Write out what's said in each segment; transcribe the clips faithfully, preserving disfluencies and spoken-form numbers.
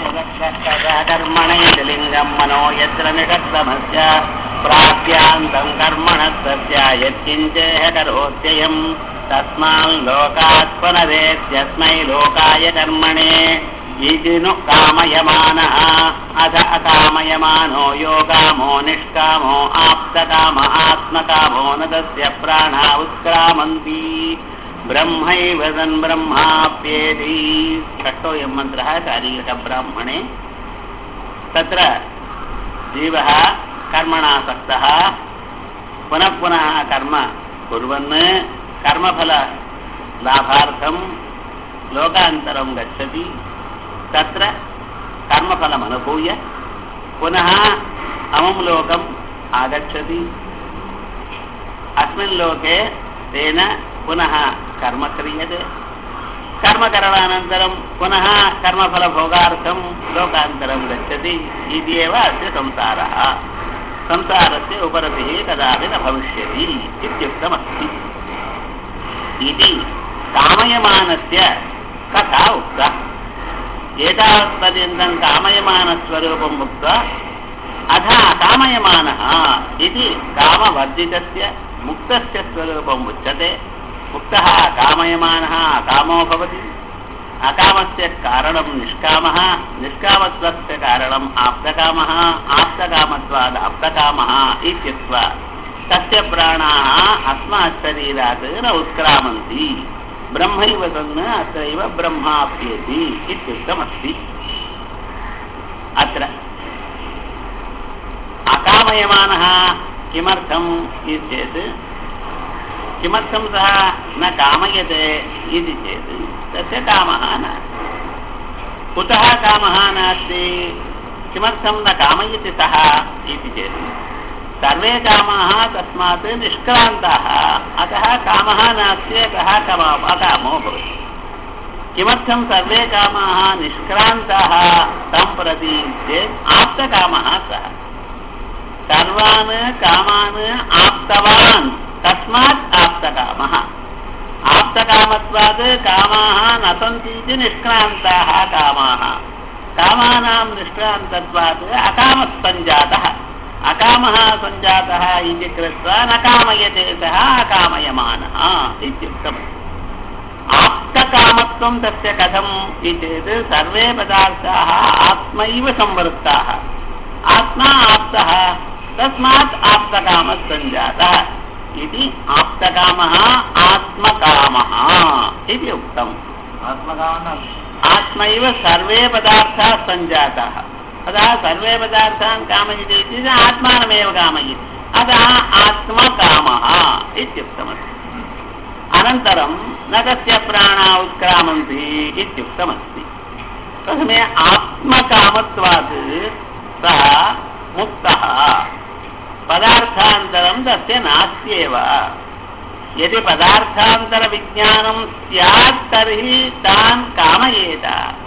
कर्मणैति लिङ्गम् मनो यत्र निषक्तमस्य प्राप्यान्तम् कर्मणः तस्य यत्किञ्चेह करोत्ययम् तस्माल्लोकात् पुनरेत्यस्मै लोकाय कर्मणे इति नु कामयमानः अथ अकामयमानो योगामो निष्कामो आप्तकाम आत्मकामो न तस्य प्राणा उत्क्रामन्ति ब्रह्मैव सन् ब्रह्माप्येति षष्ठोऽयं मन्त्रः शारीरिकब्राह्मणे तत्र जीवः कर्मणासक्तः पुनः पुनः कर्म कुर्वन् कर्मफललाभार्थं लोकान्तरं गच्छति तत्र कर्मफलमनुभूय पुनः अमुं लोकम् आगच्छति अस्मिन् लोके तेन पुनः कर्म क्रियते कर्मकरणानन्तरं पुनः कर्मफलभोगार्थं लोकान्तरं गच्छति इति एव अस्य संसारः संसारस्य उपरतिः कदापि न भविष्यति इत्युक्तमस्ति इति कामयमानस्य कथा उक्ता एतावत्पर्यन्तं कामयमानस्वरूपम् उक्त्वा अथ कामयमानः इति कामवर्जितस्य मुक्तस्य स्वरूपम् उच्यते मुक्तः कामयमानः अकामो भवति अकामस्य कारणं निष्कामः निष्कामत्वस्य कारणम् आप्तकामः आप्तकामत्वाद् आप्तकामः इत्युक्त्वा तस्य प्राणाः अस्मात् शरीरात् न उत्क्रामन्ति ब्रह्मैव सन् अत्रैव ब्रह्माप्येति इत्युक्तमस्ति अत्र अकामयमानः किमर्थम् इति चेत् किमर्थं सः न कामयते इति चेत् तस्य कामः नास्ति कुतः कामः नास्ति किमर्थं न कामयति सः इति चेत् सर्वे कामाः तस्मात् निष्क्रान्ताः अतः कामः नास्ति अतः अकामो भवति किमर्थं सर्वे कामाः निष्क्रान्ताः तं प्रति चेत् आप्तकामः सः सर्वान् कामान् आप्तवान् तस्मात् आप्तकामः आप्तकामत्वात् कामाः न सन्ति इति निष्क्रान्ताः कामाः कामानां निष्क्रान्तत्वात् अकामः सञ्जातः अकामः सञ्जातः इति कृत्वा न कामयते सः अकामयमानः इत्युक्तमस्ति आप्तकामत्वं तस्य कथम् इति चेत् सर्वे पदार्थाः आत्मैव संवृत्ताः आत्मा आप्तः तस्मात् आप्तकामः सञ्जातः इति आप्तकामः आत्मकामः इति उक्तम् आत्मैव सर्वे पदार्थाः सञ्जाताः अतः सर्वे पदार्थान् कामयति इति आत्मानमेव कामयति अतः आत्मकामः इत्युक्तमस्ति अनन्तरं न तस्य प्राणा उत्क्रामन्ति इत्युक्तमस्ति प्रथमे आत्मकामत्वात् सः मुक्तः पदार्थान्तरं तस्य नास्त्येव यदि पदार्थान्तरविज्ञानं स्यात् तर्हि तान् कामयेत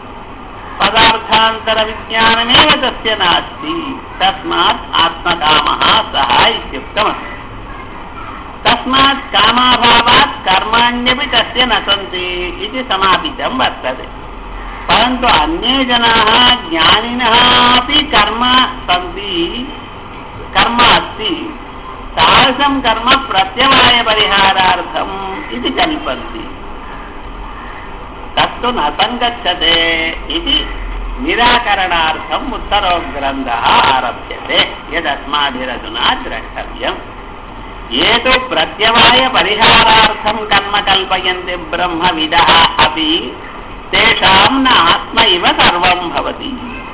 पदार्थान्तरविज्ञानमेव तस्य नास्ति तस्मात् आत्मकामः सः इत्युक्तमस्ति तस्मात् कामाभावात् कर्माण्यपि तस्य न सन्ति इति समापितं वर्तते परन्तु अन्ये जनाः ज्ञानिनः अपि कर्म सन्ति कर्म अस्ति तादृशं कर्म प्रत्यवायपरिहारार्थम् इति कल्पन्ति तत्तु न सङ्गच्छते इति निराकरणार्थम् उत्तरो ग्रन्थः आरभ्यते यदस्माभिरधुना द्रष्टव्यम् ये तु प्रत्यवायपरिहारार्थं कर्म कल्पयन्ति ब्रह्मविदः अपि तेषां न आत्म इव सर्वं भवति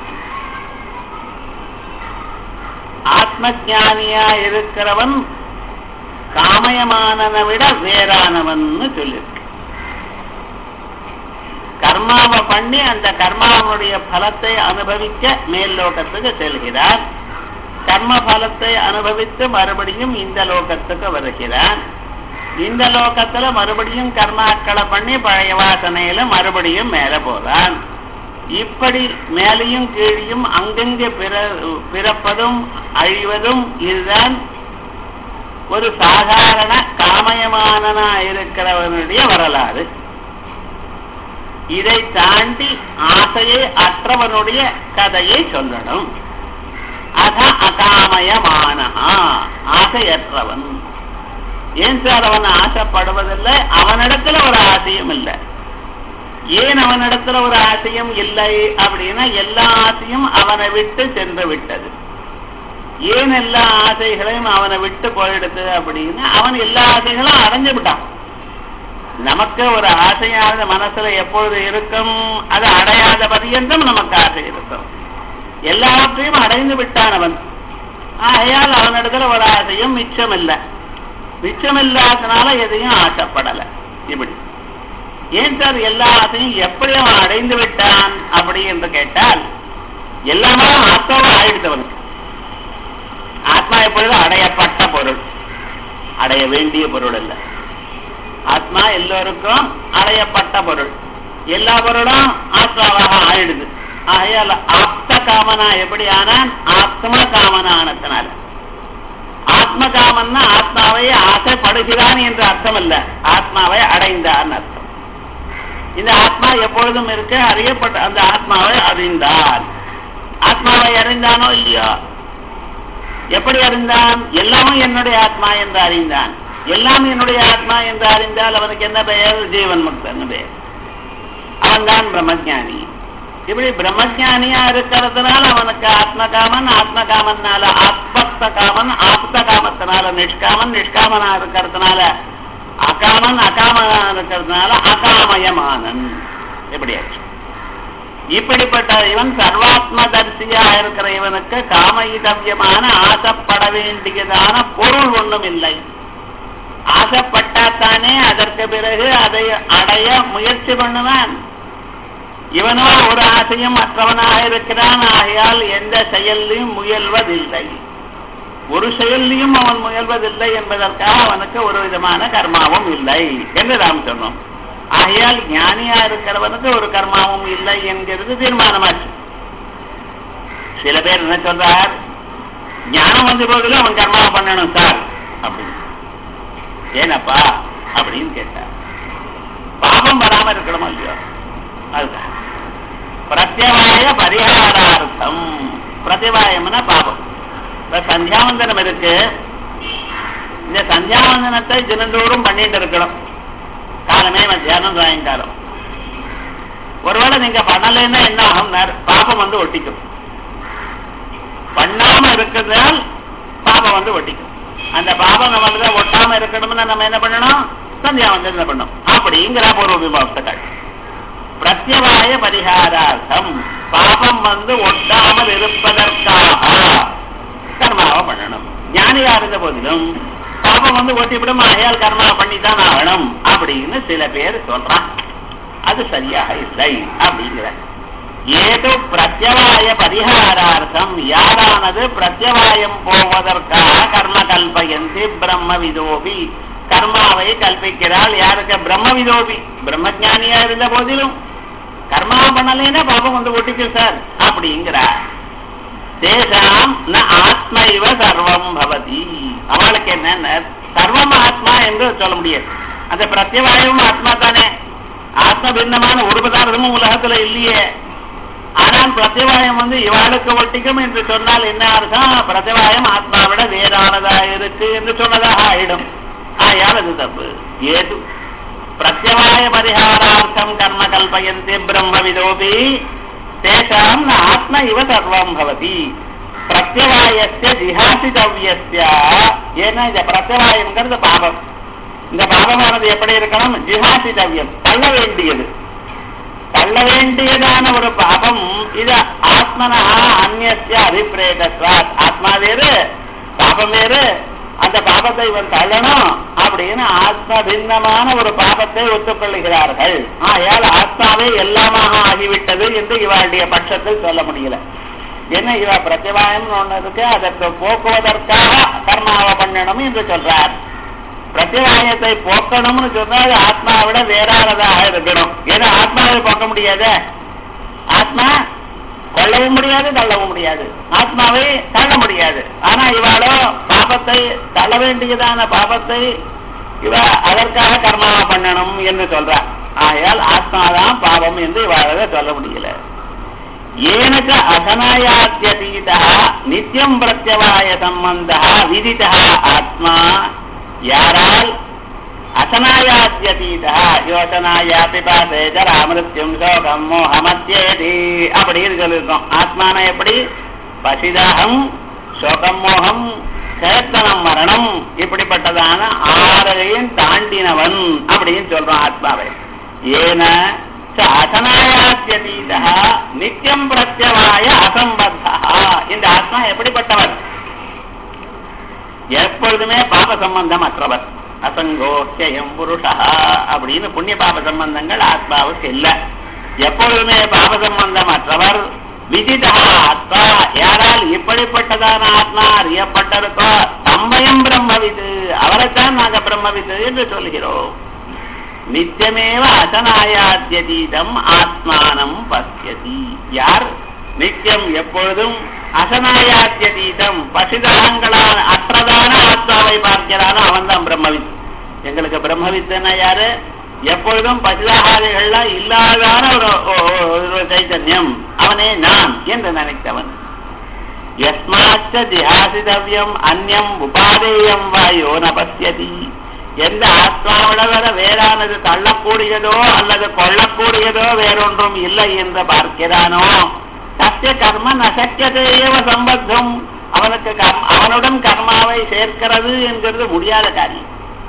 ஆத்மஞானியா இருக்கிறவன் காமயமானனை விட வேறானவன்னு சொல்லிருக்கு கர்மாவை பண்ணி அந்த கர்மாவுடைய பலத்தை அனுபவிக்க மேல் லோகத்துக்கு செல்கிறான் கர்ம பலத்தை அனுபவித்து மறுபடியும் இந்த லோகத்துக்கு வருகிறான் இந்த லோகத்துல மறுபடியும் கர்மாக்களை பண்ணி பழைய வாசனையில மறுபடியும் மேல போறான் இப்படி மேலையும் கீழியும் அங்கங்கே பிறப்பதும் அழிவதும் இதுதான் ஒரு சாதாரண காமயமானனா இருக்கிறவனுடைய வரலாறு இதை தாண்டி ஆசையை அற்றவனுடைய கதையை சொல்லணும். அத அகாமயமான ஆசையற்றவன். ஏன் சார் அவன் ஆசைப்படுவதில்லை? அவனிடத்துல ஒரு ஆசையும் இல்லை. ஏன் அவனிடத்துல ஒரு ஆசையும் இல்லை அப்படின்னா எல்லா ஆசையும் அவனை விட்டு சென்று விட்டது. ஏன் எல்லா ஆசைகளையும் அவனை விட்டு போயிடுது அப்படின்னா அவன் எல்லா ஆசைகளும் அடைஞ்சு விட்டான். நமக்கு ஒரு ஆசையானது மனசுல எப்பொழுது இருக்கும், அது அடையாத பரியந்தம் நமக்கு ஆசை இருக்கும். எல்லாவற்றையும் அடைந்து விட்டான் அவன். ஆகையால் அவனிடத்துல ஒரு ஆசையும் மிச்சம் இல்லை. மிச்சம் இல்லாதனால எதையும் ஆசைப்படலை. இப்படி ஏன் சார் எல்லா ஆசையும் எப்படி அவன் அடைந்து விட்டான் அப்படி என்று கேட்டால், எல்லாமே ஆத்மாவை ஆயிடுத்தவனுக்கு. ஆத்மா எப்பொழுது அடையப்பட்ட பொருள், அடைய வேண்டிய பொருள் அல்ல. ஆத்மா எல்லோருக்கும் அடையப்பட்ட பொருள். எல்லா பொருளும் ஆத்மாவாக ஆயிடுது. ஆகையால் ஆப்த காமனா எப்படி ஆனான்? ஆத்ம காமனா ஆனத்தினால. ஆத்ம காமன்னா ஆத்மாவை ஆசைப்படுகிறான் என்று அர்த்தம் அல்ல, ஆத்மாவை அடைந்தான் அர்த்தம். இந்த ஆத்மா எப்பொழுதும் இருக்க அறியப்பட்ட அந்த ஆத்மாவை அறிந்தான். ஆத்மாவை அறிந்தானோ இல்லையோ? எப்படி அறிந்தான்? எல்லாமே என்னுடைய ஆத்மா என்று அறிந்தான். எல்லாம் என்னுடைய ஆத்மா என்று அறிந்தால் அவனுக்கு என்ன பெயர்? ஜீவன் முக்தன் பெயர். அவன் தான் பிரம்மஜானி. இப்படி பிரம்மஜானியா இருக்கிறதுனால அவனுக்கு ஆத்மகாமன், ஆத்மகாமனால ஆத்மஸ்த காமன், ஆப்த காமத்தினால நிஷ்காமன், நிஷ்காமனா இருக்கிறதுனால அகாமன், அகாமனா இருக்கிறதுனால அகாமயமானன். எப்படி ஆச்சு? இப்படிப்பட்ட இவன் சர்வாத்ம தரிசியா இருக்கிற இவனுக்கு காமயிதவியமான ஆசைப்பட வேண்டியதான பொருள் ஒன்றும் இல்லை. ஆசைப்பட்டாத்தானே அதற்கு பிறகு அதை அடைய முயற்சி பண்ணுவான். இவனோ ஒரு ஆசையும் மற்றவனாக இருக்கிறான். ஆகையால் எந்த செயலையும் முயல்வதில்லை. ஒரு செயலையும் அவன் முயல்வதில்லை என்பதற்காக அவனுக்கு ஒரு விதமான கர்மாவும் இல்லை என்று நாம் சொன்னோம். ஆகையால் ஞானியா இருக்கிறவனுக்கு ஒரு கர்மாவும் இல்லை என்கிறது தீர்மானமாச்சு. சில பேர் என்ன சொல்றார், ஞானம் வந்து போகுது அவன் கர்மா பண்ணணும் சார் அப்படின்னு. ஏனப்பா அப்படின்னு கேட்டார். பாபம் வராம இருக்கணுமா இல்லையோ? அதுதான் பிரத்யவாய பரிகாரார்த்தம். பிரத்யவாயம்னா பாபம். சந்தியாவந்தனம் இருக்கு. இந்த சந்தியாவந்தனத்தை தினந்தோறும் பண்ணிட்டு இருக்கணும். காலமே மத்தியானம் சாயங்காலம். ஒருவேளை நீங்க பண்ணலைன்னா என்ன ஆகும்? பாபம் வந்து ஒட்டிக்கும். பண்ணாம இருக்கிறதால் பாபம் வந்து ஒட்டிக்கும். அந்த பாபம் நம்ம ஒட்டாம இருக்கணும்னா நம்ம என்ன பண்ணணும்? சந்தியாவந்தனம் பண்ணணும். அப்படிங்கிற பூர்வ மீமாம்சைகள். பிரத்யவாய பரிகாரார்த்தம் பாபம் வந்து ஒட்டாமல் இருப்பதற்காக கர்மாவை பண்ணணும். ஞானியா இருந்த போதிலும் பாபம் வந்து ஒட்டிவிடும். ஆகையால் கர்மா பண்ணித்தான் ஆகணும் அப்படின்னு சில பேர் சொல்றான். அது சரியாக இல்லை அப்படிங்கிற. ஏதோ பிரத்யவாய பரிகாரார்த்தம் யாரானது பிரத்யவாயம் போவதற்காக கர்ம கல்பயந்தி பிரம்ம விதோபி கர்மாவை கல்பிக்கிறாள். யாருக்கு? பிரம்ம விதோபி. பிரம்மஜானியா இருந்த போதிலும் கர்மா பண்ணலைன்னா பாபம் வந்து ஒட்டிக்கும் சார் அப்படிங்கிறார். தேசாம் ந ஆத்ம இவ சர்வம் பவதி. அவளுக்கு என்ன சர்வம் ஆத்மா என்று சொல்ல முடியாது. அந்த பிரத்யவாயமும் ஆத்மா தானே. ஆத்ம பின்னமான ஒரு பதார்த்தமும் உலகத்துல இல்லையே. ஆனால் பிரத்யவாயம் வந்து இவாளுக்கு ஒட்டிக்கும் என்று சொன்னால் என்ன அர்த்தம்? பிரத்யவாயம் ஆத்மாவிட வேறானதா இருக்கு என்று சொன்னதாக ஆயிடும். ஆயால் அது தப்பு. ஏது பிரத்யவாய பரிகாரார்த்தம் கர்ம கல்பயந்தி பிரம்ம விதோபி தேசாம் ந ஆத்ம இவ சர்வம் பவதி. பிரத்யவாயஸ்ய ஜிஹாசிதவ்யஸ்ய. ஏன்னா இந்த பிரத்யவாயம்ங்கிறது பாபம். இந்த பாபமானது எப்படி இருக்கணும்? ஜிஹாசிதவ்யம், தள்ள வேண்டியது. தள்ள வேண்டியதான ஒரு பாபம். இது ஆத்மனா அந்நிய அபிப்பிரேதத்வாத். ஆத்மா வேறு, பாபம் வேறு. அந்த பாபத்தை இவன் தள்ளணும் அப்படின்னு ஆத்ம பின்னமான ஒரு பாபத்தை ஒத்துக்கொள்ளுகிறார்கள். ஆயால் ஆத்மாவே எல்லாமாக ஆகிவிட்டது என்று இவருடைய பட்சத்தில் சொல்ல முடியல. ஏன்னா இவ பிரத்யவாயம் ஒண்ணு இருக்கு, அதற்கு போக்குவதற்காக கர்மாவை பண்ணணும் என்று சொல்றார். பிரத்யவாயத்தை போக்கணும்னு சொன்னால் ஆத்மாவிட வேறானதாக இருக்கணும். ஏன்னா ஆத்மாவை போக்க முடியாது. ஆத்மா கொள்ளவும் முடியாது, தள்ளவும் முடியாது. ஆத்மாவை தள்ள முடியாது. ஆனா இவாளோ பாபத்தை தள்ள வேண்டியதான பாபத்தை இவ அதற்காக கர்மாவை பண்ணணும் என்று சொல்றார். ஆகையால் ஆத்மாதான் பாவம் என்று இவ்வாறு சொல்ல முடியல. ஏனக அசனாயாத்யதீதா நித்தியம் பிரத்யவாய சம்பந்த விதிதா ஆத்மா, யாரால் அசனாயாத்யதீதா யோசனாயா பிபாசேஜ ராமருத்யும் சோகம் மோகமத்யேதி அப்படின்னு சொல்லியிருக்கோம். ஆத்மான எப்படி பசிதாகம் சோகம் மோகம் சேத்தனம் மரணம் இப்படிப்பட்டதான ஆறையும் தாண்டினவன் அப்படின்னு சொல்றோம் ஆத்மாவை. ஏன அசனாயாத்யதீதா நித்தியம் பிரத்யவாய அசம்பத்தா, இந்த ஆத்மா எப்படிப்பட்டவர்? எப்பொழுதுமே பாப சம்பந்தம் அற்றவர். அசங்கோக்கியம் புருஷா அப்படின்னு புண்ணிய பாப சம்பந்தங்கள் ஆத்மாவுக்கு இல்லை. எப்பொழுதுமே பாப சம்பந்தம் அற்றவர். விதிதா ஆத்மா, யாரால் இப்படிப்பட்டதான ஆத்மா அறியப்பட்டிருக்கோ தம்பயம் பிரம்மவிது, அவரைத்தான் நாங்க பிரம்மவிது என்று சொல்கிறோம். நித்தியமேவ அசனாயாத்யதீதம் ஆத்மானம் பசியதி, யார் நித்தியம் எப்பொழுதும் அசனாயாத்யதீதம் பசிதாகங்களான அற்றதான ஆத்மாவை பார்க்கிறானோ அவன் தான் பிரம்மவித். எங்களுக்கு பிரம்மவித்துன்னா யாரு? எப்பொழுதும் பசிதாகாதிகள்லாம் இல்லாதான ஒரு சைத்தன்யம், அவனே நான் என்று நினைத்தவன். யஸ்மாச்ச தியாசிதவ்யம் அந்யம் உபாதேயம் வாயோ ந பசியதி, எந்த ஆத்மாவிட வர வேறானது தள்ளக்கூடியதோ அல்லது கொள்ளக்கூடியதோ வேறொன்றும் இல்லை என்று பார்க்கிறானோ சத்திய கர்ம நசக்கியதேவ சம்பத்தம், அவனுக்கு அவனுடன் கர்மாவை சேர்க்கிறது என்கிறது முடியாத காரியம்.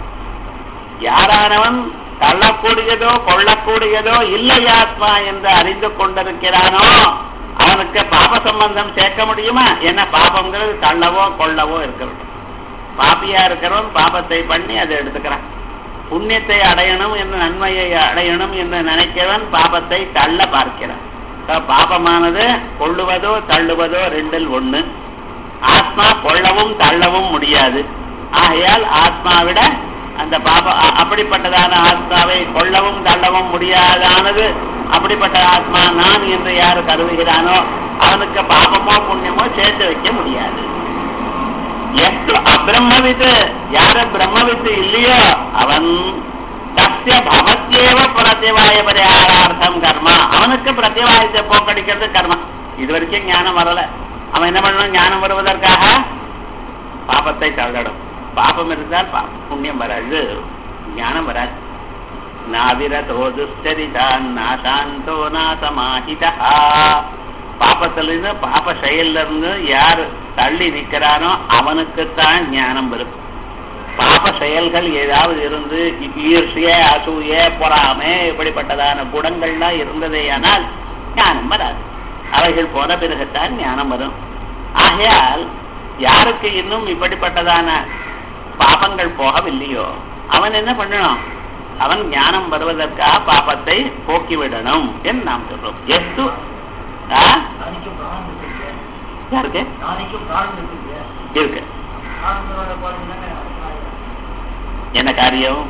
யாரானவன் தள்ளக்கூடியதோ கொள்ளக்கூடியதோ இல்லை ஆத்மா என்று அறிந்து கொண்டிருக்கிறானோ அவனுக்கு பாப சம்பந்தம் சேர்க்க முடியுமா? என்ன பாபங்கிறது தள்ளவோ கொள்ளவோ இருக்கிறது. பாப்பியா இருக்கிறவன் பாபத்தை பண்ணி அதை எடுத்துக்கிறான். புண்ணியத்தை அடையணும் என்று நன்மையை அடையணும் என்று நினைக்கிறவன் பாபத்தை தள்ள பார்க்கிறான். பாபமானது கொள்ளுவதோ தள்ளுவதோ ரெண்டில் ஒண்ணு. ஆத்மா கொள்ளவும் தள்ளவும் முடியாது. ஆகையால் ஆத்மாவிட அந்த பாப அப்படிப்பட்டதான ஆத்மாவை கொள்ளவும் தள்ளவும் முடியாதானது அப்படிப்பட்ட ஆத்மா நான் என்று யாரு கருதுகிறானோ அவனுக்கு பாபமோ புண்ணியமோ சேர்த்து வைக்க முடியாது. எஸ்து அபிரம்மவித்து, யாரு பிரம்மவித்து இல்லையோ அவன் தஸ்ய பவத்யேவ பிரத்யவாய பரிகாரார்த்தம் கர்மா, அவனுக்கு பிரத்யவாயத்தை போக்கடிக்கிறது கர்மா. இது வரைக்கும் ஞானம் வரல. அவன் என்ன பண்ணணும்? ஞானம் வருவதற்காக பாபத்தை தள்ளடும். பாபம் இருந்தால் புண்ணியம் வராது, ஞானம் வராது. நாவிரதோ துஷ்டரிதான் நாசாந்தோ நாசமாஹிதா, பாபத்திலிருந்து பாப செயல்ல இருந்து யார் தள்ளி நிற்கிறானோ அவனுக்குத்தான் ஞானம் வரும். பாப செயல்கள் ஏதாவது இருந்து ஈர்ஷிய அசூய பொறாமை இப்படிப்பட்டதான குணங்கள்லாம் இருந்ததே ஆனால் ஞானம் வராது. அவைகள் போன பிறகுத்தான் ஞானம் வரும். ஆகையால் யாருக்கு இன்னும் இப்படிப்பட்டதான பாபங்கள் போகவில்லையோ அவன் என்ன பண்ணணும்? அவன் ஞானம் வருவதற்காக பாபத்தை போக்கிவிடணும் என்று நாம் சொல்றோம். எஸ்து யாருக்கு இருக்கு என்ன காரியம்?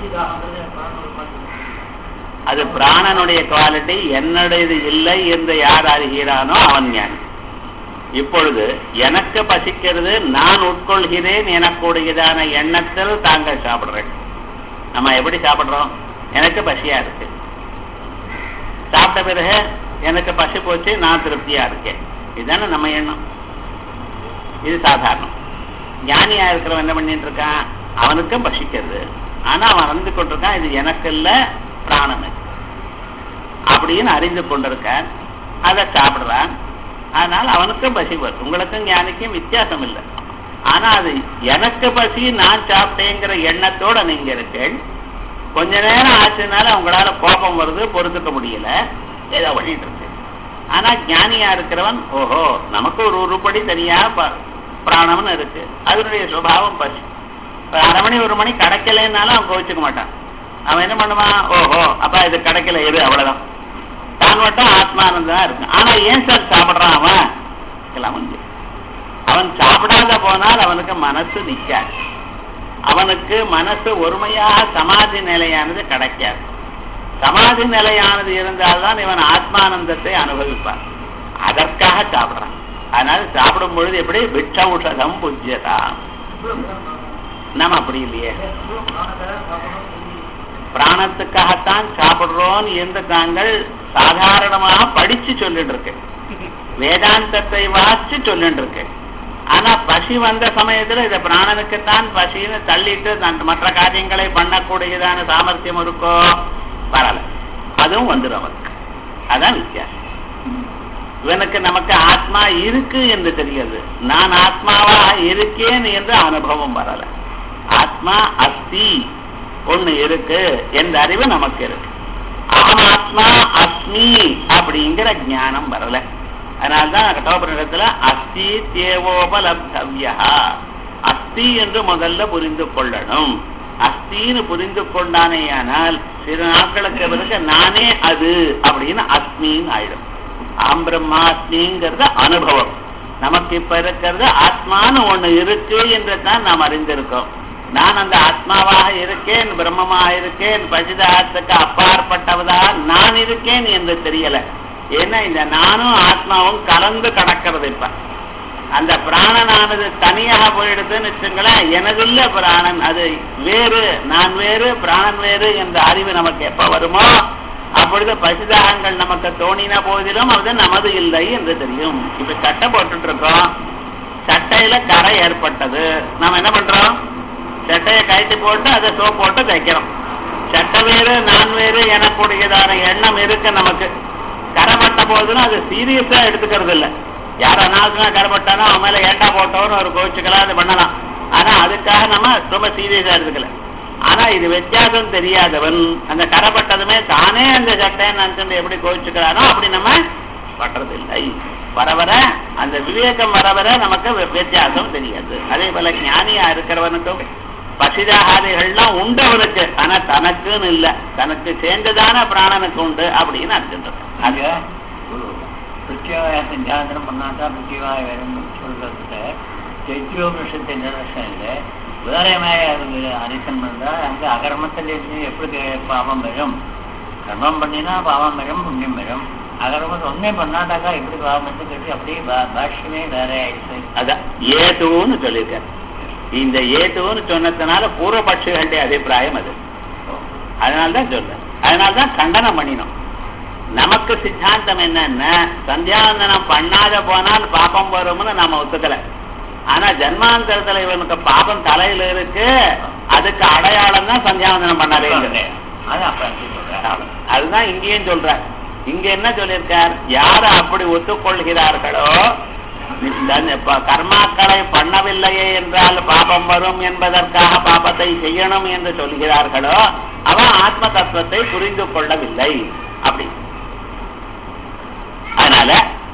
அது பிராணனுடைய குவாலிட்டி, என்னுடையது இல்லை என்று யார் அறிகிறானோ அவன் ஞானி. இப்பொழுது எனக்கு பசிக்கிறது, நான் உட்கொள்கிறேன் எனக்கூடியதான எண்ணத்தில் தாங்கள் சாப்பிடுறேன். நம்ம எப்படி சாப்பிடுறோம்? எனக்கு பசியா இருக்கு, சாப்பிட்ட பிறகு எனக்கு பசி போச்சு, நான் திருப்தியா இருக்கேன், இதுதானே நம்ம எண்ணம். இது சாதாரணம். ஞானியா இருக்கிறவன் என்ன பண்ணிட்டு இருக்கான்? அவனுக்கும் பசிக்கிறது, ஆனா அவன் அறிந்து கொண்டிருக்கான் இது எனக்கு இல்ல பிராணனு அப்படின்னு அறிந்து கொண்டிருக்கான். அதை சாப்பிடுறான், அதனால அவனுக்கும் பசி வரும். உங்களுக்கும் ஞானிக்கும் வித்தியாசம் இல்லை. ஆனா அது எனக்கு பசி நான் சாப்பிட்டேங்கிற எண்ணத்தோட நீங்க இருக்கேன். கொஞ்ச நேரம் ஆச்சுனால அவங்களால கோபம் வருது, பொறுத்துக்க முடியல, ஏதோ பண்ணிட்டு இருக்கு. ஆனா ஞானியா இருக்கிறவன் ஓஹோ நமக்கு ஒரு உருப்படி தனியா பிராணம்னு இருக்கு, அதனுடைய சுபாவம் பசி. அரை மணி ஒரு மணி கிடைக்கலன்னாலும் அவன் கோவிச்சுக்க மாட்டான். அவன் என்ன பண்ணுவான்? ஓஹோ அப்ப இது கிடைக்கல, எது அவ்வளவுதான். தான் மட்டும் ஆத்மானந்தான் இருக்கு. ஆனா ஏன் சார் சாப்பிடுறான் அவன்? வந்து அவன் சாப்பிடாத போனால் அவனுக்கு மனசு நிற்காது. அவனுக்கு மனசு ஒருமையாக சமாதி நிலையானது கிடைக்காது. சமாதி நிலையானது இருந்தால்தான் இவன் ஆத்மானந்தத்தை அனுபவிப்பான். அதற்காக சாப்பிடுறான். அதனால சாப்பிடும் பொழுது எப்படி விட்சௌஷதம் புஜ்யதா. நம்ம அப்படி இல்லையே. பிராணத்துக்காகத்தான் சாப்பிடுறோம் என்று தாங்கள் சாதாரணமாக படிச்சு சொல்லிட்டு இருக்கு, வேதாந்தத்தை வாசிச்சு சொல்லிட்டு இருக்கு. ஆனா பசி வந்த சமயத்துல இத பிராணனுக்குத்தான் பசின்னு தள்ளிட்டு மற்ற காரியங்களை பண்ணக்கூடியதான சாமர்த்தியம் இருக்கோ வரல, அதுவும் வந்துடும் அவருக்கு. அதான் வித்தியாசம். இவனுக்கு நமக்கு ஆத்மா இருக்கு என்று தெரியாது, நான் ஆத்மாவா இருக்கேன் என்று அனுபவம் வரல. ஆத்மா அஸ்தி ஒண்ணு இருக்கு என்ற அறிவு நமக்கு இருக்கு. அகம் ஆத்மா அஸ்மி அப்படிங்கிற ஞானம் வரல. அதனால்தான் கட்டோபனிடத்துல அஸ்தி தேவோபலப்தவ்யா, அஸ்தி என்று முதல்ல புரிந்து கொள்ளணும். அஸ்தின்னு புரிந்து கொண்டானேயானால் சிறு நாட்களுக்கு பிறகு நானே அது அப்படின்னு அஸ்மின்னு ஆயிடும். ஆம் பிரம்மாஸ்மிங்கிறது அனுபவம். நமக்கு இப்ப இருக்கிறது ஆத்மான்னு ஒண்ணு இருக்கு என்று தான் நாம் அறிந்திருக்கோம். நான் அந்த ஆத்மாவாக இருக்கேன், பிரம்மமாக இருக்கேன், பசிதாத்துக்கு அப்பாற்பட்டவதா நான் இருக்கேன் என்று தெரியல. ஏன்னா இந்த நானும் ஆத்மாவும் கலந்து கடக்கிறது. இப்ப அந்த பிராணனானது தனியாக போயிடுதுன்னு வச்சுங்களேன், எனதுள்ள பிராணன் அது வேறு, நான் வேறு, பிராணன் வேறு என்ற அறிவு நமக்கு எப்ப வருமோ அப்பொழுது பசிதாகங்கள் நமக்கு தோணின போதிலும் அது நமது இல்லை என்று தெரியும். இப்ப சட்டை போட்டுட்டு இருக்கோம், சட்டையில கரை ஏற்பட்டது, நாம என்ன பண்றோம்? சட்டையை கழட்டி போட்டு அதை சோப் போட்டு தைக்கிறோம். சட்டை வேறு நான் வேறு எனக்கூடியதான எண்ணம் இருக்கு நமக்கு. கரைப்பட்ட போதுன்னு அது சீரியஸா எடுத்துக்கிறது இல்லை. யார் அனாவசியமா கரைப்பட்டானோ அவன் மேல ஏட்டா போட்டோன்னு ஒரு கோச்சுக்கலாம், அது பண்ணலாம். ஆனா அதுக்காக நம்ம ரொம்ப சீரியஸா எடுத்துக்கல. ஆனா இது வித்தியாசம் தெரியாதவன் அந்த கரைப்பட்டதுமே தானே அந்த சட்டையை நினைச்சு எப்படி கோச்சுக்கிறானோ அப்படி நம்ம பண்றது இல்லை. வர வர அந்த விவேகம் வர வர நமக்கு வித்தியாசம் தெரியாது. அதே போல ஞானியா இருக்கிறவனுக்கும் பசிதாகாதிகள்லாம் உண்டு அவனுக்கு, ஆனா தனக்குன்னு இல்லை, தனக்கு சேர்ந்ததான பிராணனுக்கு உண்டு அப்படின்னு அர்த்தம். அது பிரத்யோகத்தை தியானம் பண்ணாதான் பிரத்யோக வேணும் சொல்றதுக்கு தைத்தியோபனிஷத்து நிதர்சனம் இல்லை. உதாரணமாக அரிசன் பண்ணா அங்கே அகர்மத்திலிருந்து எப்படி பாவம் வரும்? கர்மம் பண்ணினா பாவம் வரும், புண்ணியம் வரும். அகர்மத்தை ஒன்னே பண்ணாட்டாக்கா எப்படி பாவம் கேட்டு அப்படியே பாஷ்யமே வேற ஆயிடுச்சு. அதான் ஏதுன்னு சொல்லியிருக்காரு. இந்த ஏதுன்னு சொன்னதுனால பூர்வபட்சிகளுடைய அபிப்பிராயம் அது. அதனால்தான் சொல்ல, அதனால்தான் கண்டனம் பண்ணினோம். நமக்கு சித்தாந்தம் என்னன்னா சந்தியாவந்தனம் பண்ணாத போனால் பாபம் வரும்னு நாம ஒத்துக்கல. ஆனா ஜன்மாந்தரத்துல இவனுக்கு பாபம் தலையில இருக்கு, அதுக்கு அடையாளம் தான் சந்தியாவந்தனம் பண்ணாலே. அதுதான் இங்கேயும் சொல்ற. இங்க என்ன சொல்லியிருக்கார்? யாரு அப்படி ஒத்துக்கொள்கிறார்களோ, கர்மாக்களை பண்ணவில்லையே என்றால் பாபம் வரும் என்பதற்காக பாபத்தை செய்யணும் என்று சொல்கிறார்களோ அவன் ஆத்ம தத்துவத்தை புரிந்து கொள்ளவில்லை. அப்படி அதனால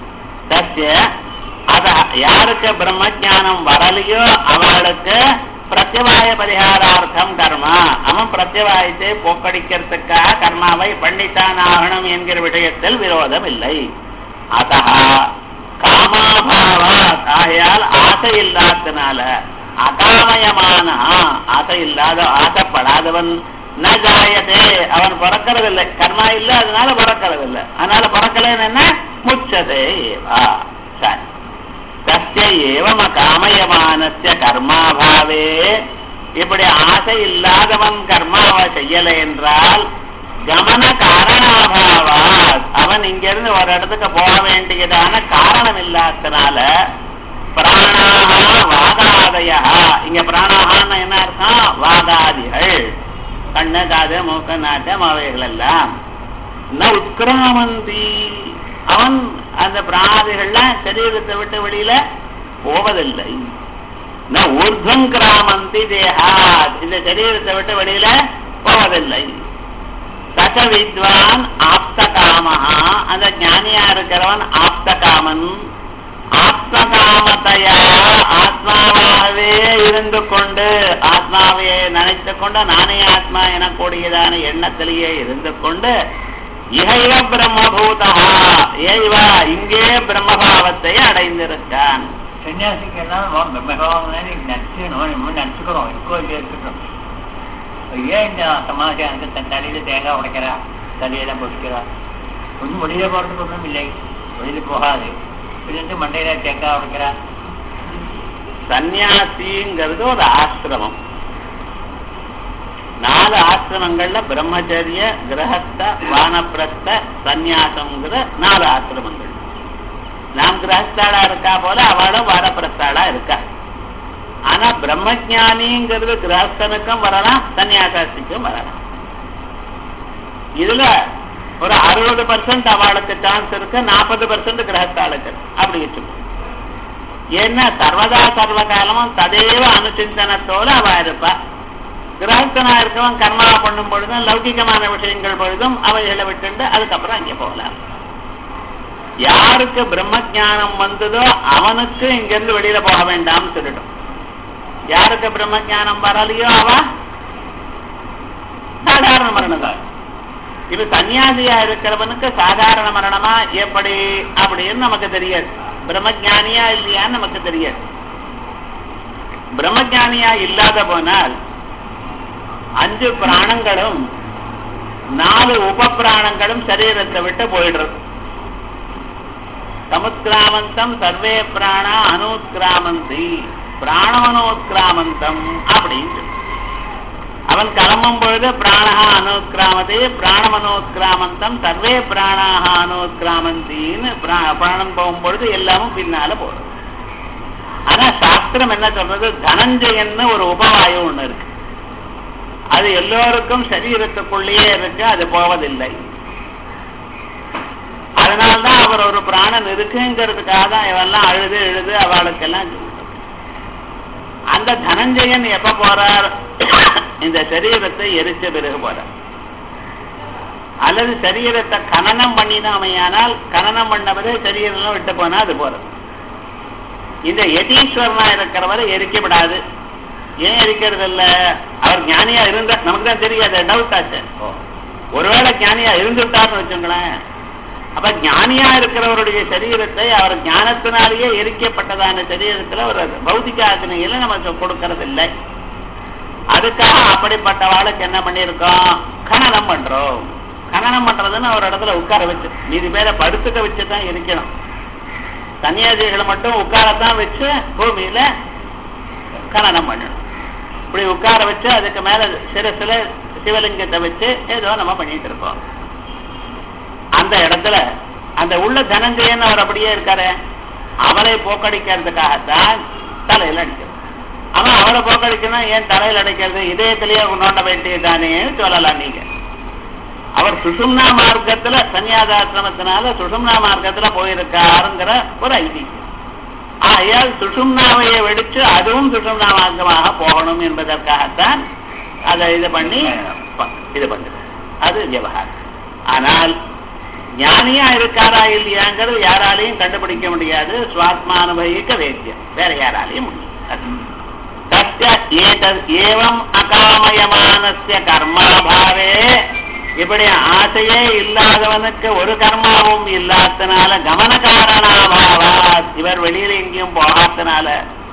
அத யாருக்கு பிரம்மஜானம் வரலையோ அவர்களுக்கு பிரத்யவாய பரிகாரார்த்தம் கர்மா, அவன் பிரத்யவாயத்தை போக்கடிக்கிறதுக்காக கர்மாவை பண்ணித்தான் ஆகணும் என்கிற விஷயத்தில் விரோதம் இல்லை. அத காமாபாவா, ஆகையால் ஆசை இல்லாதனால அகாமயமான ஆசை இல்லாத ஆசைப்படாதவன் ந ஜாயதே, அவன் பறக்கிறது இல்லை. கர்மா இல்லை, அதனால பறக்கிறது இல்லை. அதனால பறக்கலன்னு என்ன? முச்சதே ஏவா. சரி, தஸ்ய ஏவம காமயமானஸ்ய கர்மாபாவே, இப்படி ஆசை இல்லாதவன் கர்மாவை செய்யலை என்றால் கமன காரணாபாவா, அவன் இங்கிருந்து ஒரு இடத்துக்கு போக வேண்டியதான காரணம் இல்லாதனால பிராணாக வாதாதயா, இங்க பிராணாகான்னு என்ன அர்த்தம்? வாதாதிகள், கண்ணு காது மூக்கு நாட்டம் அவைகள் எல்லாம் ந உத்கிராமந்தி, அவன் அந்த பிராணாதிகள்லாம் சரீரத்தை விட்டு வெளியில போவதில்லை. ந ஊர்துவம் கிராமந்தி தேகா, இந்த சரீரத்தை விட்டு வெளியில போவதில்லை. சக வித்வான் ஆப்த காமஹா, அந்த ஞானியா இருக்கிறவன் ஆப்த காமன். ஆத்ம காமத்தையா, ஆத்மாவாகவே இருந்து கொண்டு ஆத்மாவையே நினைத்து கொண்டு நானே ஆத்மா எனக்கூடியதான எண்ணத்திலேயே இருந்து கொண்டு இகைவ பிரம்மபூதா, ஏய்வா இங்கே பிரம்மபாவத்தை அடைந்திருக்கான். சன்னியாசிக்கெல்லாம் பிரம்மபாவம் நினைச்சுக்கணும், நினைச்சுக்கிறோம், இருக்கோ இருக்கட்டும். ஏன் இந்த சமாஜம் தன் தலையில தேங்காய் உடைக்கிறா, தலையில பொசிக்கிறா, ஒன்றும் வெளியில போறதுக்கு ஒன்றும் இல்லை, வெளியில போகாது, பிரிந்து மண்டையில தேங்காய் உடைக்கிறா. சன்னியாசிங்கிறது ஒரு ஆசிரமம். நாலு ஆசிரமங்கள்ல பிரம்மச்சரிய, கிரகஸ்த, வானப்பிரஸ்த, சந்நியாசம்ங்கிற நாலு ஆசிரமங்கள். நாம் கிரகஸ்தாளா இருக்கா போல அவளும் வானப்பிரஸ்தாளா இருக்கா. ஆனா பிரம்மஜானிங்கிறது கிரகஸ்தனுக்கும் வரலாம், சன்னியாசாஸ்திக்கும் வரலாம். இதுல ஒரு அறுபது பர்சன்ட் அவளுக்கு சான்ஸ் இருக்கு, நாற்பது பர்சன்ட் கிரகஸ்தாளுக்கு அப்படி வச்சுக்கோ. ஏன்னா சர்வதா சர்வ காலமும் ததேவ அனுசிந்தனத்தோட அவ இருப்பா. கிரகஸ்தனா இருக்கவன் கர்மா பண்ணும் பொழுதும் லௌகிகமான விஷயங்கள் பொழுதும் அவைகளை விட்டு அதுக்கப்புறம் அங்கே போகலாம். யாருக்கு பிரம்ம ஜானம் வந்ததோ அவனுக்கு இங்கிருந்து வெளியில போக வேண்டாம்னு சொல்லிடும். யாருக்கு பிரம்ம ஜானம் வரலையோ அவ சாதாரண மரணம் தான். இப்ப சன்னியாசியா இருக்கிறவனுக்கு சாதாரண மரணமா எப்படி அப்படின்னு நமக்கு தெரியாது. பிரம்மஜானியா இல்லையான்னு நமக்கு தெரியாது. பிரம்மஜானியா இல்லாத போனால் அஞ்சு பிராணங்களும் நாலு உப பிராணங்களும் சரீரத்தை விட்டு போயிடுறது. சமுத்கிராமந்தம் சர்வே பிராணா அனுத்கிராமந்தி பிராணமனோத்கிராமந்தம் அப்படின்னு அவன் கிளம்பும் பொழுது பிராணஹா அனுத்கிராமதி பிராணமனோத்கிராமந்தம் சர்வே பிராணாக அனுத்கிராமந்தின்னு பிராணம் போகும் பொழுது எல்லாமும் பின்னால போடும். ஆனா சாஸ்திரம் என்ன சொல்றது, தனஞ்சயன்னு ஒரு உபவாயு ஒண்ணு இருக்கு. அது எல்லோருக்கும் சரீரத்துக்குள்ளேயே இருக்கு, அது போவதில்லை. அதனால்தான் அவர் ஒரு பிராணன் இருக்குங்கிறதுக்காக தான் இவெல்லாம் அழுது எழுது அவளுக்கெல்லாம். அந்த தனஞ்சயன் எப்ப போறார், இந்த சரீரத்தை எரிச்ச பிறகு போறார். அல்லது சரீரத்தை கனனம் பண்ணிதான் அமையானால் கனனம் பண்ணவரே சரீரம் விட்டு போனா அது போறது. இந்த யதீஸ்வரனா இருக்கிறவரை எரிக்கப்படாது. ஏன் எரிக்கிறது இல்ல, அவர் ஞானியா இருந்த நமக்கு தான் தெரியாது, டவுட் ஆச்சு. ஒருவேளை ஞானியா இருந்துட்டார்னு வச்சுங்களேன், அப்ப ஞானியா இருக்கிறவருடைய சரீரத்தை அவர் ஞானத்தினாலேயே எரிக்கப்பட்டதான சரீரத்துல ஒரு பௌதிக ஆத்மையில நம்ம கொடுக்கறது இல்லை. அதுக்காக அப்படிப்பட்டவாளுக்கு என்ன பண்ணிருக்கோம், கனனம் பண்றோம். கனனம் பண்றதுன்னு ஒரு இடத்துல உட்கார வச்சு மீதி பேரை படுத்துக்க வச்சுதான் இருக்கணும். சன்னியாசிகளை மட்டும் உட்காரத்தான் வச்சு பூமியில கனனம் பண்ணணும். இப்படி உட்கார வச்சு அதுக்கு மேல சிரசுல சிவலிங்கத்தை வச்சு ஏதோ நம்ம பண்ணிட்டு இருப்போம். அந்த இடத்துல அந்த உள்ள தனஞ்சயன் அவர் அப்படியே இருக்காரு, அவரை போக்கடிக்கிறதுக்காகத்தான் தலையில அடிக்கிறது. அவன் அவரை போக்கடிக்கணும், ஏன் தலையில் அடைக்கிறது, இதயத்திலேயே நோண்ட வேண்டியதானே சொல்லலாம். நீங்க அவர் சுஷும்னா மார்க்கத்துல சன்னியாசாசிரமத்தினால சுஷும்னா மார்க்கத்துல போயிருக்காருங்கிற ஒரு ஐதீகம். ஆகையால் சுஷும்னாவையை வெடிச்சு அதுவும் சுஷும்னா மார்க்கமாக போகணும் என்பதற்காகத்தான் அதை இது பண்ணி இது பண்றது. அது விவகாரம். ஆனால் ஞானியா இருக்காரா இல்லையாங்கிறது யாராலையும் கண்டுபிடிக்க முடியாது. சுவாத்மானுபவிக்க வேத்தியம் வேற யாராலையும் முடியாது. ஏவம் அகாமயமானஸ்ய கர்மாபாவே, இப்படி ஆசையே இல்லாதவனுக்கு ஒரு கர்மாவும் இல்லாதனால கமன காரணாபாவா, இவர் வெளியில எங்கேயும் போகாதனால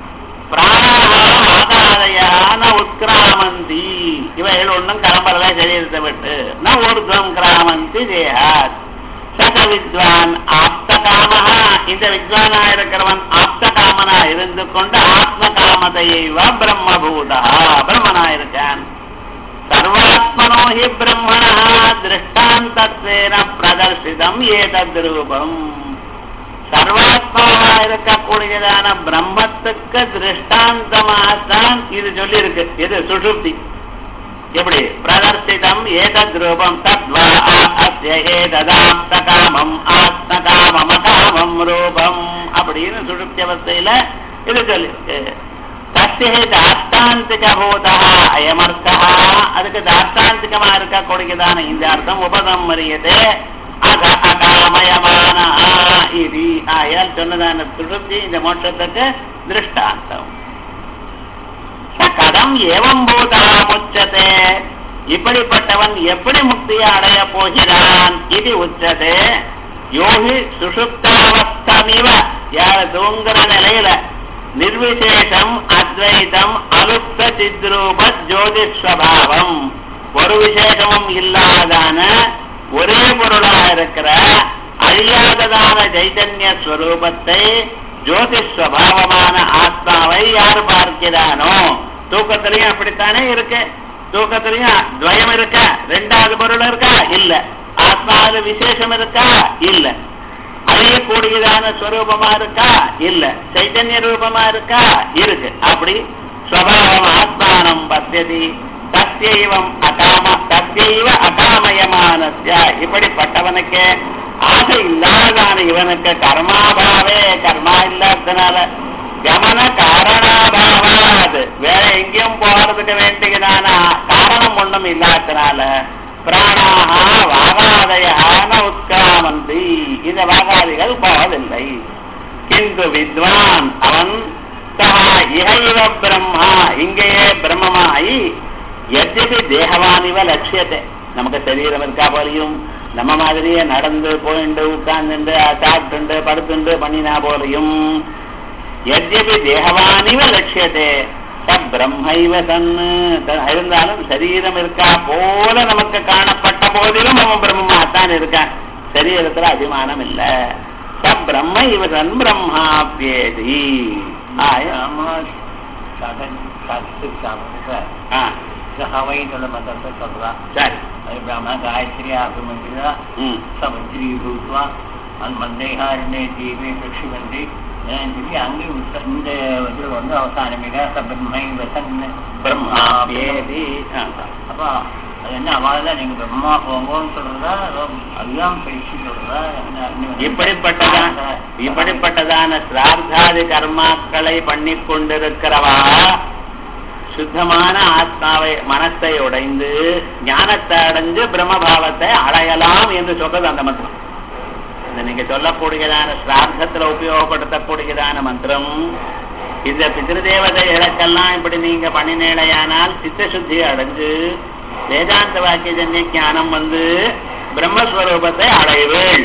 பிராணாதாதயான உத்கிராமந்தி, இவைகள் ஒன்றும் கிளம்பறதா சரீரத்தை விட்டு ந ஊர்துவம் கிராமந்தி தேகாத். சக வித்வான் ஆப்த காமஹா, இந்த வித்வானா இருக்கிறவன் ஆப்த காமனா இருந்து கொண்டு ஆத்ம காமதையை பிரம்மபூதா பிரம்மனா இருக்கான். சர்வாத்மனோ ஹி பிரம்மணா திருஷ்டாந்தத்வேன பிரதர்சிதம் ஏதத் ரூபம். சர்வாத்மாவா இருக்கக்கூடியதான பிரம்மத்துக்கு திருஷ்டாந்தமாகத்தான் இது சொல்லி இருக்கு. இது சுஷுப்தி. எப்படி பிரதர்சிதம் ஏதத் ரூபம் தத்வா அஸ்ய ஏததாப்த காமம் ஆத்ம காமம் அகாமம் ரூபம் அப்படின்னு சுஷுப்தி அவஸ்தையில இது சொல்லி இருக்கு. தஸ்ய தாஷ்டாந்திக பூதா அயமர்த்தா, அதுக்கு தாஷ்டாந்திகமா இருக்கக்கூடியதான இந்த அர்த்தம் உபசம்மரியதே அக அகாமயமான இது. ஆயால் சொன்னதான சுஷுப்தி இந்த மோட்சத்துக்கு திருஷ்டாந்தம். கதம் ஏவம் பூதா முச்சதே, இப்படிப்பட்டவன் எப்படி முக்தியை அடைய போகிறான் இது உச்சதே. யோகி சுஷுப்தாவஸ்தமிவ, யார தூங்குற நிலையில நிர்விசேஷம் அத்வைதம் அலுப்த சித்ரூப ஜோதிஸ்வபாவம், ஒரு விசேஷமும் இல்லாதான ஒரே பொருளா இருக்கிற அழியாததான சைதன்ய ஸ்வரூபத்தை ஜோதிஸ்வபாவமான ஆத்மாவை யார் பார்க்கிறானோ, தூக்கத்திலையும் அப்படித்தானே இருக்கு. தூக்கத்திலையும் துவயம் இருக்கா, ரெண்டாவது பொருள் இருக்கா? இல்ல. ஆத்மாவில விசேஷம் இருக்கா? இல்ல. அழியக்கூடியதான ஸ்வரூபமா இருக்கா? இல்ல. சைத்தன்ய ரூபமா இருக்கா? இருக்கு. அப்படி ஸ்வபாவம் ஆத்மானம் பத்தியதி தஸ்யைவம் அகாம தஸ்யைவ அகாமயமானஸ்ய. இப்படிப்பட்டவனுக்கு ஆசை இல்லாதான இவனுக்கு கர்மாபாவே, கர்மா இல்லாதனால கமன காரணாபாவாது, வேற எங்கேயும் போறதுக்கு வேண்டியதான காரணம் ஒண்ணும் இல்லாதனால பிராணாக வாகாதயான உட்காமந்தி, இந்த வாகாதிகள் போவதில்லை. கிந்து வித்வான் அவன் இகைவ பிரம்மா, இங்கேயே பிரம்மமாயி எத்தனை தேகவானிவ லட்சியத்தை, நமக்கு சரீரம் இருக்கா போலையும் நம்ம மாதிரியே நடந்து போயிண்டு உட்கார்ந்து சாப்பிட்டு படுத்துண்டு பண்ணினா போலையும் எத்யபி தேகவானிவ லட்சியத்தை பிரம்மைவ தன்னு இருந்தாலும் சரீரம் இருக்கா போல நமக்கு காணப்பட்ட போதிலும் அவன் பிரம்மமாத்தான் இருக்கான், சரீரத்துல அபிமானம் இல்ல. ச பிரம்ம இவ தன் பிரம்மாப்யேதி. மந்திரத்தை சொல்றான். அது பிரம்ம காயத்ரி ஆத்மந்திரா சமந்திரி பூத்வா மந்தேகாரண்யே தீவே பிரக்ஷிவந்தி சொல்லி அங்கேயும் இந்த இதுல வந்து அவசானமிக பிரம்மை வசன் பிரம்மாபேதி. அப்ப அது என்ன அவாதான் நீங்க பிரம்மா போங்கன்னு சொல்றதா அதுதான் பேசி சொல்றதா? இப்படிப்பட்டதான் இப்படிப்பட்டதான சிரார்த்தாதி கர்மாக்களை பண்ணி கொண்டிருக்கிறவா சுத்தமான ஆத்மாவை மனத்தை உடைந்து ஞானத்தை அடைஞ்சு பிரம்மபாவத்தை அடையலாம் என்று சொல்றது அந்த மந்திரம். நீங்க சொல்லக்கூடியதான சிரார்த்தத்துல உபயோகப்படுத்தக்கூடியதான மந்திரம் இந்த பிதிருதேவதைகளுக்கெல்லாம் இப்படி நீங்க பண்ணினேடையானால் சித்த சுத்தி அடைஞ்சு வேதாந்த வாக்கியஜன்ய ஞானம் வந்து பிரம்மஸ்வரூபத்தை அடைவேள்.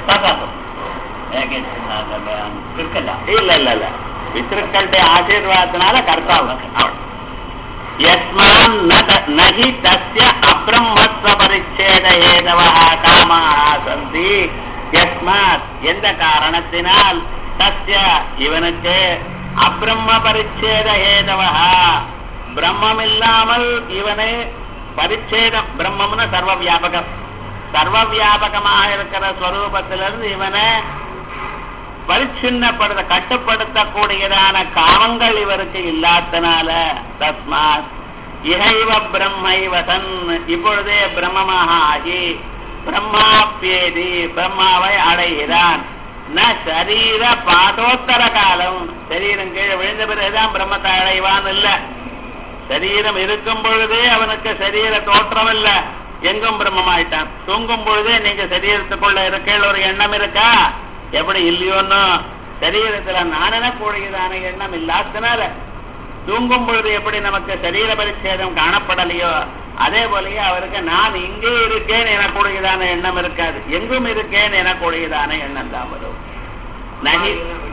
இல்ல இல்ல இல்ல பித்திருக்களுடைய ஆசீர்வாதத்தினால கர்த்தாவுக்கு அவள் யஸ்மான் நஹி தஸ்ய அப்ரம்மத்வ பரிச்சேத ஹேதவஹ காமாஹ சந்தி. யஸ்மாத் எந்த காரணத்தினால் தஸ்ய இவனுக்கு அப்ரம்ம பரிச்சேத ஹேதவஹ பிரம்மம் இல்லாமல் இவனை பரிச்சேதம், பிரம்மம்னு சர்வ வியாபகம், சர்வ வியாபகமாக இருக்கிற ஸ்வரூபத்திலிருந்து இவனை பரிச்சின்னப்படுத்த கட்டுப்படுத்தக்கூடியதான காமங்கள் இவருக்கு இல்லாதனால தஸ்மாத் இகைவ பிரம்மைவ தன் இப்பொழுதே பிரம்மமாக ஆகி பிரம்மாப்யேதி பிரம்மாவை அடைகிறான். ந சரீர பாதோத்தர காலம், சரீரம் கீழே விழுந்த பிறகுதான் பிரம்மத்தை அடைவான் இல்ல. சரீரம் இருக்கும் பொழுதே அவனுக்கு சரீர தோற்றம் இல்ல, எங்கும் பிரம்மமாயிட்டான். தூங்கும் பொழுதே நீங்க சரீரத்துக்குள்ள இருக்க ஒரு எண்ணம் இருக்கா? எப்படி இல்லையோன்னு சரீரத்துல நானென கூடியதான எண்ணம் இல்லாதனால தூங்கும் பொழுது எப்படி நமக்கு சரீர பரிச்சேதம் காணப்படலையோ அதே போலயே அவருக்கு நான் இங்கே இருக்கேன் எனக்கூடியதான எண்ணம் இருக்காது, எங்கும் இருக்கேன் எனக்கூடியதான எண்ணம் தான் வரும். நகி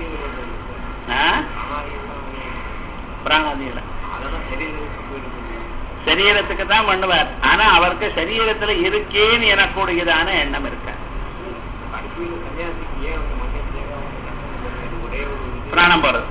பிராணாதியில சரீரத்துக்கு தான் பண்ணுவார், ஆனா அவருக்கு சரீரத்துல இருக்கேன் எனக்கூடியதான எண்ணம் இருக்காது. பிராணம் போறது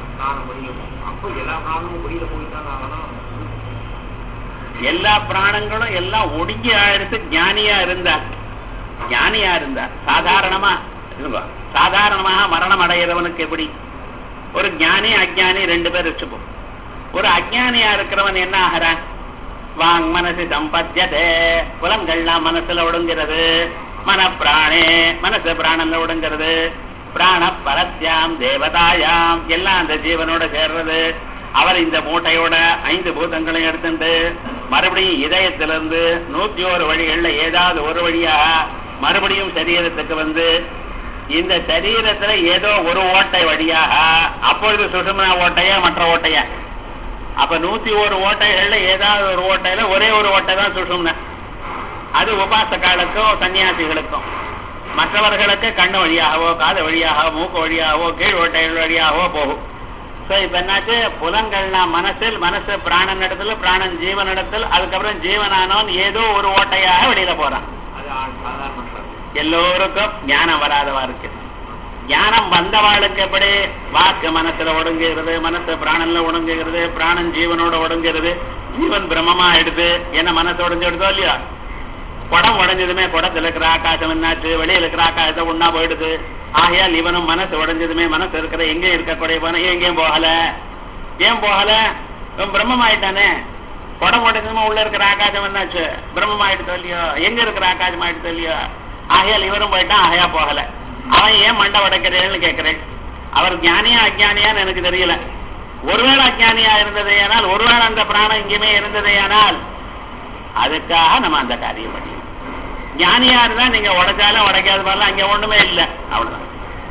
எல்லா பிராணங்களும் எல்லாம் ஒடுங்கி ஆயிடுத்து. ஞானியா இருந்தார், ஞானியா இருந்தார் சாதாரணமா சாதாரணமாக மரணம் அடைகிறவனுக்கு எப்படி ஒரு ஞானி அஜ்ஞானி ரெண்டு பேர் வச்சுப்போம். ஒரு அஜ்ஞானியா இருக்கிறவன் என்ன ஆகிறான்? வாங் மனசு சம்பத்தியதே, புலன்கள்லாம் மனசுல ஒடுங்கிறது. மன பிராணே, மனசு பிராணன்ல ஒடுங்கிறது. பிராண பரத்யாம் தேவதாயாம், எல்லாம் அந்த ஜீவனோட சேர்றது. அவர் இந்த மூட்டையோட ஐந்து பூதங்களையும் எடுத்துட்டு மறுபடியும் இதயத்திலிருந்து நூத்தி ஒரு வழிகள்ல ஏதாவது ஒரு வழியா மறுபடியும் சரீரத்துக்கு வந்து இந்த சரீரத்துல ஏதோ ஒரு ஓட்டை வழியாக, அப்பொழுது சுஷும்னா ஓட்டையா மற்ற ஓட்டையா? அப்ப நூத்தி ஒரு ஓட்டைகள்ல ஏதாவது ஒரு ஓட்டையில ஒரே ஒரு ஓட்டை தான் சுஷும்னா. அது உபாசகாலுக்கும் சன்னியாசிகளுக்கும். மற்றவர்களுக்கு கண்ணு வழியாகவோ காது வழியாகவோ மூக்கு வழியாகவோ கீழ் ஓட்டைகள் வழியாகவோ போகும். சோ இப்ப என்னாச்சு? புலன்கள்னா மனசில், மனசு பிராணன் இடத்துல, பிராணன் ஜீவன் இடத்துல, அதுக்கப்புறம் ஜீவனானோன் ஏதோ ஒரு ஓட்டையாக வெளியில போறான். எல்லோருக்கும் ஞானம் வராதவா இருக்கு. ஞானம் வந்தவாளுக்கு எப்படி? வாக்கு மனசுல ஒடுங்குகிறது, மனசு பிராணன்ல ஒடுங்குகிறது, பிராணன் ஜீவனோட ஒடுங்குகிறது. ஜீவன் பிரம்மமா எடுத்து என்ன மனசு உடஞ்சு எடுத்தோ இல்லையா, குடம் உடஞ்சதுமே குடத்துல இருக்கிற ஆகாசம் என்னாச்சு, வெளியில இருக்கிற ஆகாசத்தை ஒன்னா போயிடுது. ஆகையால் இவனும் மனசு உடஞ்சதுமே மனசு இருக்கிற எங்கே இருக்கக்கூடிய போன எங்கேயும் போகல. ஏன் போகல? இவன் பிரம்மம் ஆயிட்டானே. குடம் உடஞ்சதுமே உள்ள இருக்கிற ஆகாசம் என்னாச்சு, பிரம்மம் ஆயிடுதோ இல்லையோ, எங்க இருக்கிற ஆகாசம் ஆயிடுதோ இல்லையோ. ஆகையால் இவரும் போயிட்டான், ஆகையா போகல. அவன் ஏன் மண்டை உடைக்கிறேன்னு கேட்கிறேன். அவர் ஞானியா அஜ்ஞானியான்னு எனக்கு தெரியல. ஒருவேளை அஜ்ஞானியா இருந்ததே ஆனால், ஒருவேளை அந்த பிராணம் இங்கேயுமே இருந்ததே ஆனால், அதுக்காக நம்ம அந்த காரியம் பண்ணி. ஞானியா இருந்தா நீங்க உடைச்சாலும் உடைக்காத மாதிரிலாம் அங்க ஒண்ணுமே இல்லை, அவ்வளவுதான்.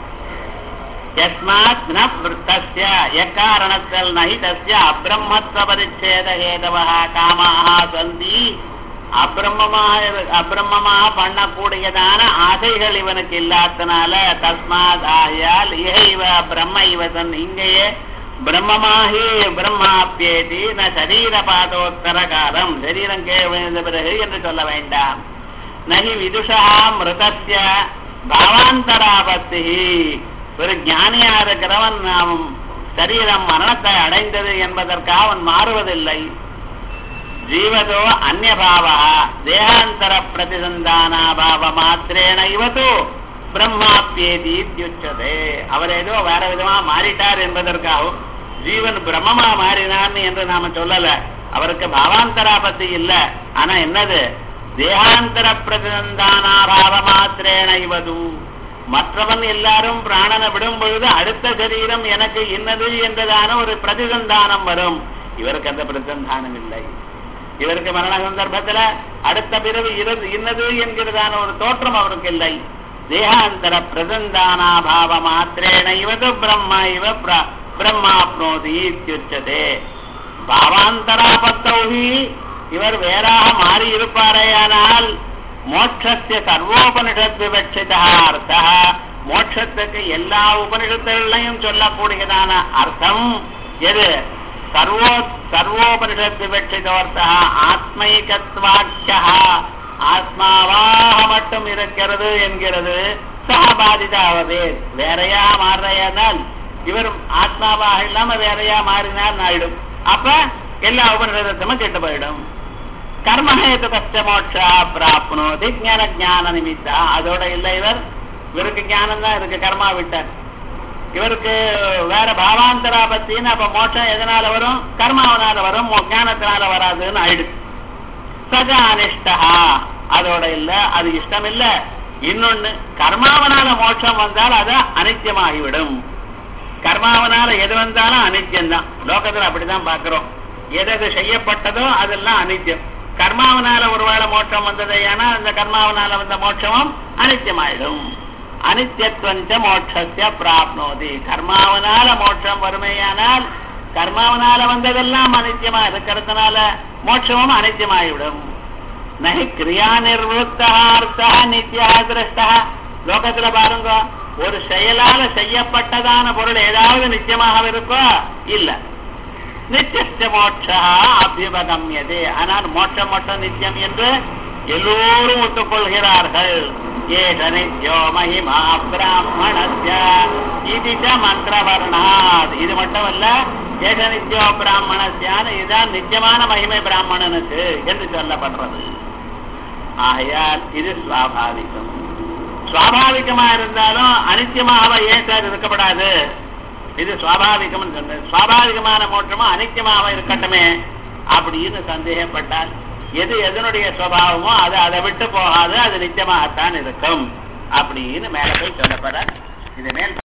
யஸ்மாத் ந விருத்தஸ்ய எக்காரணத்தில் நஹி தஸ்ய அப்ரம்மத்வ பரிச்சேத ஹேதவஹ காமாஹ சந்தி. அப்ரம்மமாக அப்ரம்மமாக பண்ணக்கூடியதான ஆசைகள் இவனுக்கு இல்லாதனால தஸ்மாத் ஆயால் இஹைவ பிரம்ம இவதன் இங்கேயே பிரம்மமாகி பிரம்மாப்யேதி ந சரீர பாதோத்தர காலம், சரீரம் கீழ் விழுந்த பிறகு என்று சொல்ல வேண்டாம். நகி விதுஷா மிருதஸ்ய பாவாந்தராபத்தி. ஒரு ஞானியா இருக்கிறவன் சரீரம் மரணத்தை அடைந்தது என்பதற்காக அவன் மாறுவதில்லை. ஜீவதோ அந்நியபாவா தேகாந்தர பிரதிசந்தானா பாவ மாத்திரேன இவதோ பிரம்மாப்யேதி இத்யுச்சதே. அவர் ஏதோ வேற விதமா மாறிட்டார் என்பதற்காகவும் ஜீவன் பிரம்மமா மாறினான் என்று நாம சொல்லல. அவருக்கு பாவாந்தராபத்தி இல்ல. ஆனா என்னது, தேகாந்தர பிரதிசந்தானா பாவ மாத்திரேன இவது. மற்றவன் எல்லாரும் பிராணனை விடும் பொழுது அடுத்த சரீரம் எனக்கு இன்னது என்றதான ஒரு பிரதிசந்தானம் வரும். இவருக்கு அந்த பிரதிசந்தானம் இல்லை. இவருக்கு மரண சந்தர்ப்பத்துல அடுத்த பிறகு இன்னது என்கிறதான ஒரு தோற்றம் அவருக்கு இல்லை. தேகாந்தர பிரசந்தானா பாவ மாத்திரேன இவது பிரம்மா இவ பிரம்மாப்னோதி இத்யுச்சதே. பாவாந்தராபத்தௌஹி, இவர் வேறாக மாறி இருப்பாரேயானால் மோட்சஸ்ய சர்வோபனிஷத் விவட்சிதா அர்த்தா, மோட்சத்துக்கு எல்லா உபனிஷத்துகளையும் சொல்லக்கூடியதான அர்த்தம் எது? சர்வோ சர்வோபனிஷத் விவட்சிதோர்த்தா ஆத்மைகத்வாக்கியா, ஆத்மாவாக மட்டும் இருக்கிறது என்கிறது. சகபாதிதாவது வேறையா மாறுறையானால், இவர் ஆத்மாவாக இல்லாம வேறையா மாறினால் ஆயிடும். அப்ப எல்லா உபனிஷத்தும் கெட்டு போயிடும். கர்மஹேது கஷ்ட மோட்சா பிராப்னோதி ஞான ஞான நிமித்தா. அதோட இல்லை, இவர் இவருக்கு ஞானம் தான் இருக்கு, கர்மா விட்டார். இவருக்கு வேற பாவாந்தராபத்தின்னு அப்ப மோட்சம் எதனால வரும்? கர்மாவனால வரும், ஞானத்தினால வராதுன்னு ஆயிடுச்சு. சஜ அனிஷ்டா, அதோட இல்ல, அது இஷ்டம் இல்ல. இன்னொன்னு, கர்மாவனால மோட்சம் வந்தால் அது அனித்தியமாகிவிடும். கர்மாவனால எது வந்தாலும் அனித்தியம்தான். லோகத்துல அப்படிதான் பாக்குறோம். எது செய்யப்பட்டதோ அதெல்லாம் அனித்தியம். கர்மாவனால ஒருவேளை மோட்சம் வந்தது, ஏன்னா அந்த கர்மாவனால வந்த மோட்சமும் அனித்தியமாயிடும். அனித்தியத்வஞ்ச மோட்சஸ்ய பிராப்னோதி. கர்மாவனால மோட்சம் வறுமையானால் கர்மாவனால வந்ததெல்லாம் அனித்தியமா இருக்கிறதுனால மோட்சமும் அனித்தியமாகிவிடும். நகி கிரியா நிர்வத்தா அர்த்தா நித்யா திருஷ்டா. லோகத்துல பாருங்க, ஒரு செயலால செய்யப்பட்டதான பொருள் ஏதாவது நிச்சயமாக இருக்கோ? இல்ல. நித்திய மோட்சா அபியுபகம்யதே. ஆனால் மோட்சம் மட்டும் நித்தியம் என்று எல்லோரும் ஒத்துக்கொள்கிறார்கள். ஏஷ நித்யோ மகிமா பிராமணஸ்ய இதிச்ச மந்திரவர்ணாத். இது மட்டுமல்ல, ஏஷ நித்யோ பிராமணஸ்யான்னு இதுதான் நித்தியமான மகிமை பிராமணனுக்கு என்று சொல்லப்படுறது. ஆகையால் இது சுவாபாவிகம். சுவாபாவிகமா இருந்தாலும் அனித்தியமாக ஏன் சார் இருக்கப்படாது? இது சுவாபாவிகம். சுவாபாவிகமான மோட்சமும் அனித்தியமாக இருக்கட்டுமே அப்படின்னு சந்தேகப்பட்டால், எது எதனுடைய சுவாவமோ அது அதை விட்டு போகாது, அது நிச்சயமாகத்தான் இருக்கும் அப்படின்னு மேல போய் சொல்லப்பட இது மேல்